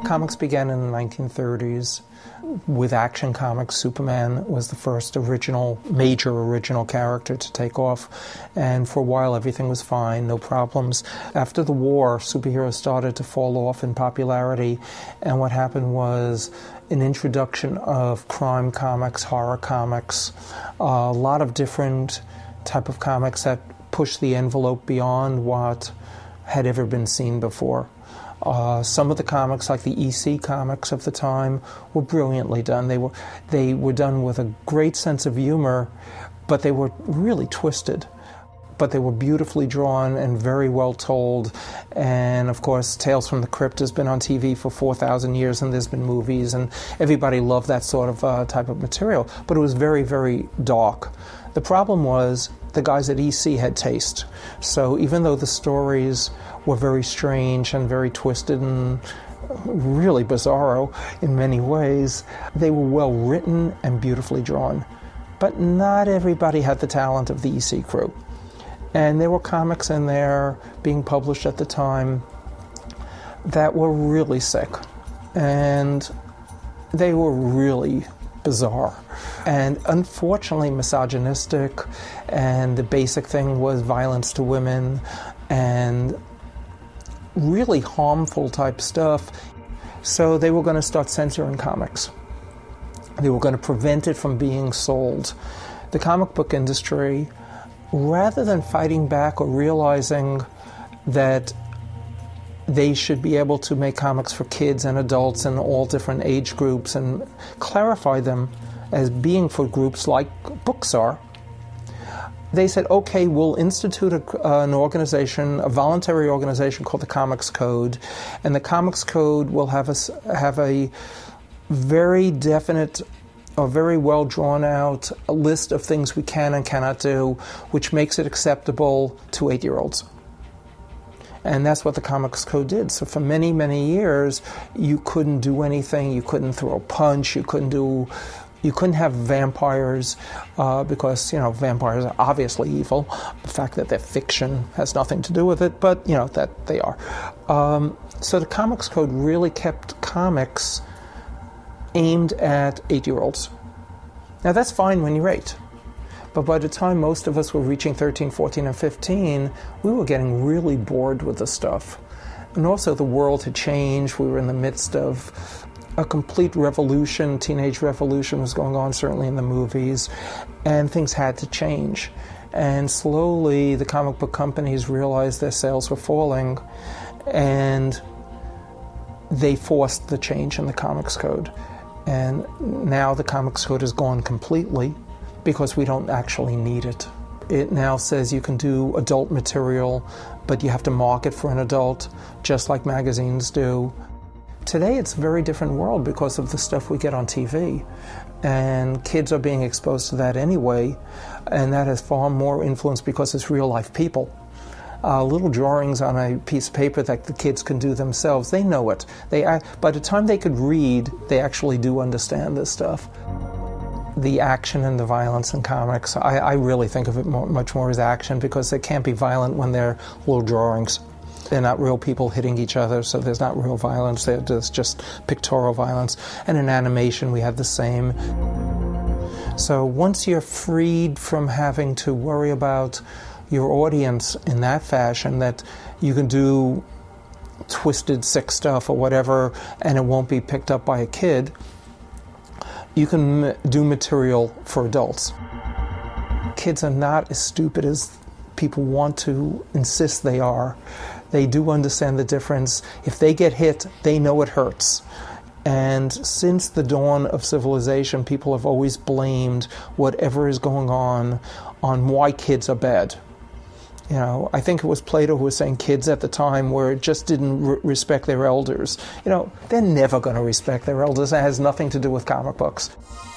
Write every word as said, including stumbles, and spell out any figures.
Comics began in the nineteen thirties with Action Comics. Superman was the first original, major original character to take off, and for a while everything was fine, no problems. After the war, superheroes started to fall off in popularity, and what happened was an introduction of crime comics, horror comics, uh, a lot of different type of comics that pushed the envelope beyond what had ever been seen before. Uh, some of the comics, like the E C comics of the time, were brilliantly done. They were they were done with a great sense of humor, but they were really twisted. But they were beautifully drawn and very well told. And of course, Tales from the Crypt has been on T V for four thousand years, and there's been movies, and everybody loved that sort of uh, type of material. But it was very, very dark. The problem was the guys at E C had taste. So even though the stories were very strange and very twisted and really bizarro in many ways, they were well written and beautifully drawn. But not everybody had the talent of the E C crew. And there were comics in there being published at the time that were really sick. And they were really bizarre. And unfortunately misogynistic, and the basic thing was violence to women and really harmful type stuff. So they were going to start censoring comics. They were going to prevent it from being sold. The comic book industry, rather than fighting back or realizing that they should be able to make comics for kids and adults and all different age groups and clarify them as being for groups like books are, they said, okay, we'll institute a, uh, an organization, a voluntary organization called the Comics Code, and the Comics Code will have a, have a very definite, a very well drawn out list of things we can and cannot do, which makes it acceptable to eight-year-olds. And that's what the Comics Code did. So for many, many years, you couldn't do anything. You couldn't throw a punch. You couldn't do... You couldn't have vampires uh, because, you know, vampires are obviously evil. The fact that they're fiction has nothing to do with it, but, you know, that they are. Um, so the Comics Code really kept comics aimed at eight-year-olds. Now, that's fine when you're eight. But by the time most of us were reaching thirteen, fourteen, and fifteen, we were getting really bored with the stuff. And also the world had changed. We were in the midst of a complete revolution, teenage revolution was going on, certainly in the movies, and things had to change. And slowly the comic book companies realized their sales were falling, and they forced the change in the Comics Code. And now the Comics Code is gone completely because we don't actually need it. It now says you can do adult material, but you have to market for an adult, just like magazines do. Today it's a very different world because of the stuff we get on T V, and kids are being exposed to that anyway, and that has far more influence because it's real-life people. Uh, little drawings on a piece of paper that the kids can do themselves, they know it. They, by the time they could read, they actually do understand this stuff. The action and the violence in comics, I, I really think of it more, much more as action, because they can't be violent when they're little drawings. They're not real people hitting each other, so there's not real violence. There's just pictorial violence. And in animation, we have the same. So once you're freed from having to worry about your audience in that fashion, that you can do twisted, sick stuff or whatever, and it won't be picked up by a kid, you can do material for adults. Kids are not as stupid as people want to insist they are. They do understand the difference. If they get hit, they know it hurts. And since the dawn of civilization, people have always blamed whatever is going on on why kids are bad. You know, I think it was Plato who was saying kids at the time were just didn't re- respect their elders. You know, they're never going to respect their elders. That has nothing to do with comic books.